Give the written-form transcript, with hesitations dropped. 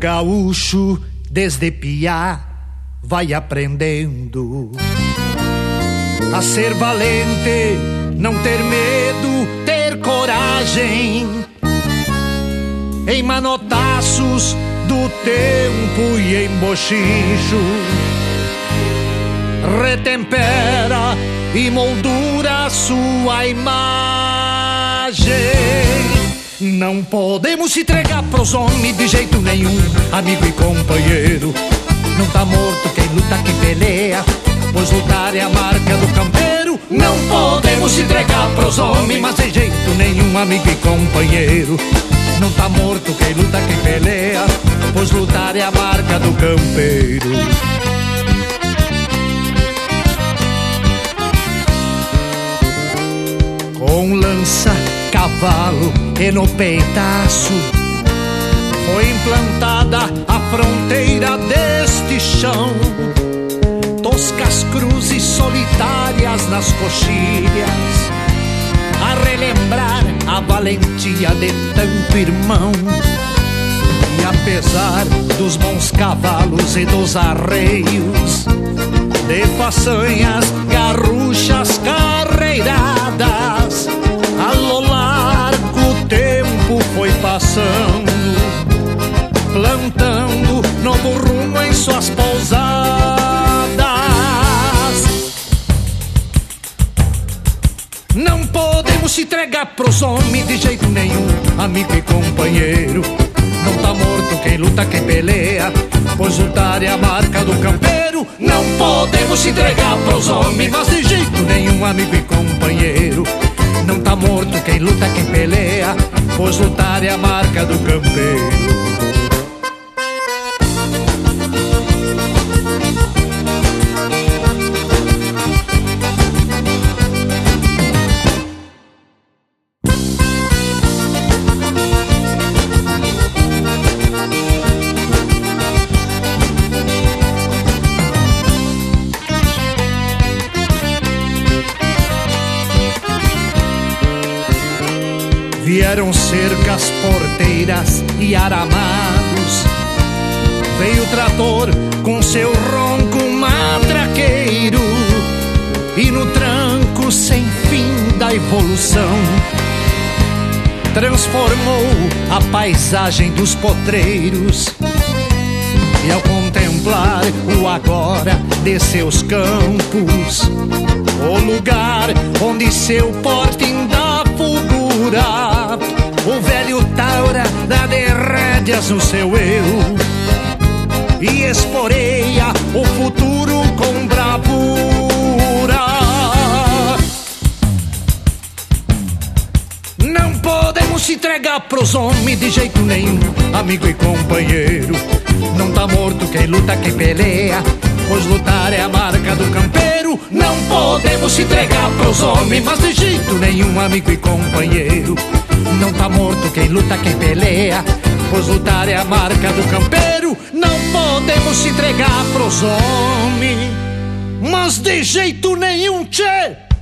gaúcho desde piá vai aprendendo a ser valente, não ter medo, ter coragem. Em manotaços do tempo e em bochincho, retempera e moldura sua imagem. Não podemos se entregar pros homens de jeito nenhum, amigo e companheiro. Não tá morto quem luta, quem peleia, pois lutar é a marca do campeiro. Não podemos se entregar pros homens, mas de jeito nenhum, amigo e companheiro. Não tá morto quem luta, quem peleia, pois lutar é a marca do campeiro. Com lança, cavalo e no peitaço foi implantada a fronteira deste chão. Toscas cruzes solitárias nas coxilhas, a relembrar a valentia de tanto irmão. E apesar dos bons cavalos e dos arreios, de façanhas, garruchas, carreiradas, a lo largo o tempo foi passando, plantando novo rumo em suas pousadas. Não podemos se entregar pros homens de jeito nenhum, amigo e companheiro. Não tá morto quem luta, quem peleia, pois lutar é a marca do campeiro. Não podemos se entregar pros homens, mas de jeito nenhum, amigo e companheiro. Não tá morto quem luta, quem peleia, pois lutar é a marca do campeiro. Vieram cercas, porteiras e aramados. Veio o trator com seu ronco matraqueiro, e no tranco sem fim da evolução transformou a paisagem dos potreiros. E ao contemplar o agora de seus campos, o lugar onde seu porte ainda fulgura, o velho taura dá de rédeas no seu eu e esporeia o futuro com bravura. Não podemos se entregar pros homens de jeito nenhum, amigo e companheiro. Não tá morto quem luta, quem peleia, pois lutar é a marca do campeiro. Não podemos se entregar pros homens, mas de jeito nenhum, amigo e companheiro. Não tá morto quem luta, quem peleia, pois lutar é a marca do campeiro. Não podemos se entregar pros homens, mas de jeito nenhum, tchê.